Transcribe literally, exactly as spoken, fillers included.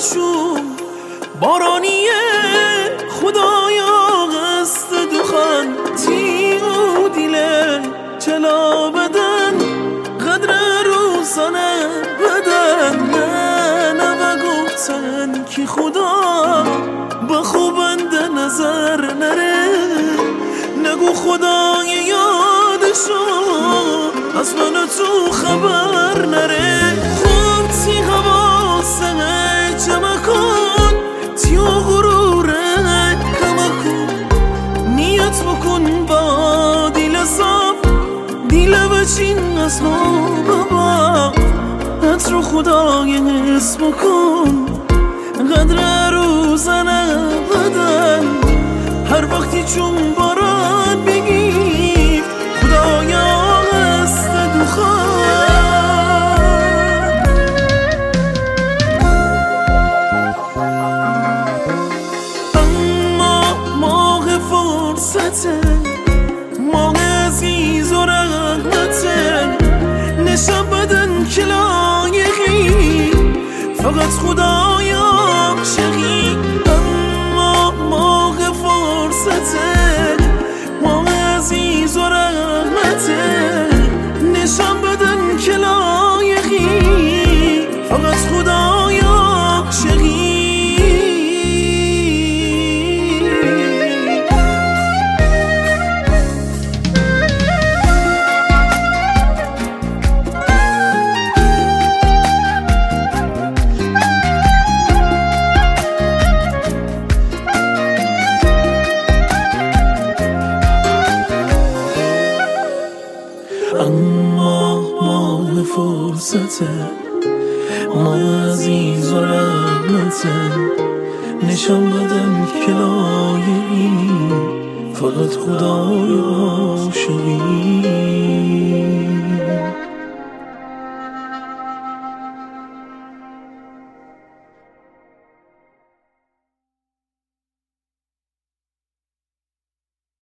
چون بارانیه خدایا قصد دخان تیو دیله چلا بدن قدر روزانه بدن نه نه گفتن که خدا با خوبند نظر نره نگو خدای یادشو از من تو خبر نره خوب تی حواسه جمع کن تیو غروره کمه کن نیت بکن با دیل صاف دیل بچین از ما بابا حت رو خدای اسم کن قدر روزنه بدن هر وقتی چون باران بگی خدایا قصد دخان اما ماه فرصته ماه عزیز و رحمته نشان بدن که لایقی فقط خدایا عاشقی اما ماه فرصته ماه عزیز و رحمته نشان بدن که لایقی فقط خدایا عاشقی اما ماه فرصته ماه عزیز و رحمته نشان بدن که لایقی فقط خدای عاشقی